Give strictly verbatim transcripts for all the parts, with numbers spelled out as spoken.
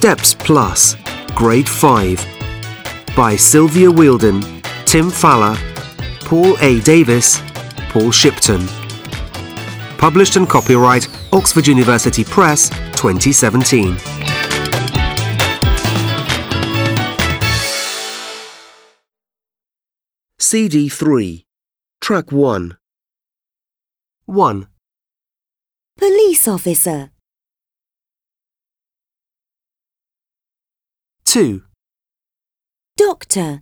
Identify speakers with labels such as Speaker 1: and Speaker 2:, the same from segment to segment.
Speaker 1: Steps Plus, Grade five, by Sylvia Wheeldon, Tim Fowler, Paul A. Davis, Paul Shipton. Published and copyright Oxford University Press, twenty seventeen. C D three, Track one. one.
Speaker 2: Police officer.
Speaker 1: two.
Speaker 2: Doctor.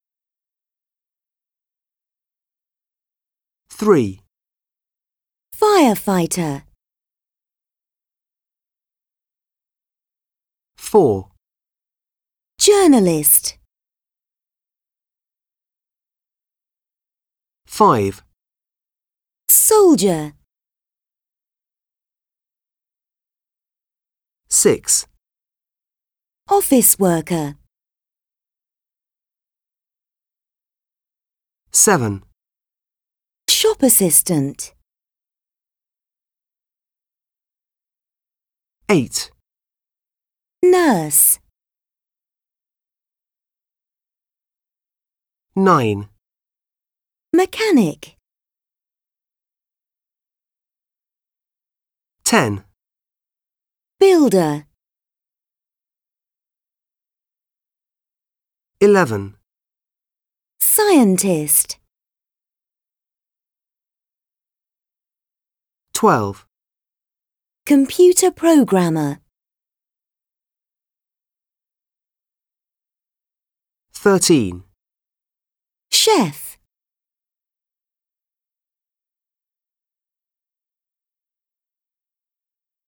Speaker 1: three.
Speaker 2: Firefighter.
Speaker 1: four.
Speaker 2: Journalist.
Speaker 1: five.
Speaker 2: Soldier.
Speaker 1: six.
Speaker 2: Office worker.
Speaker 1: seven.
Speaker 2: Shop assistant.
Speaker 1: eight.
Speaker 2: Nurse.
Speaker 1: nine.
Speaker 2: Mechanic.
Speaker 1: ten.
Speaker 2: Builder.
Speaker 1: eleven.
Speaker 2: Scientist.
Speaker 1: twelve.
Speaker 2: Computer programmer.
Speaker 1: thirteen.
Speaker 2: Chef.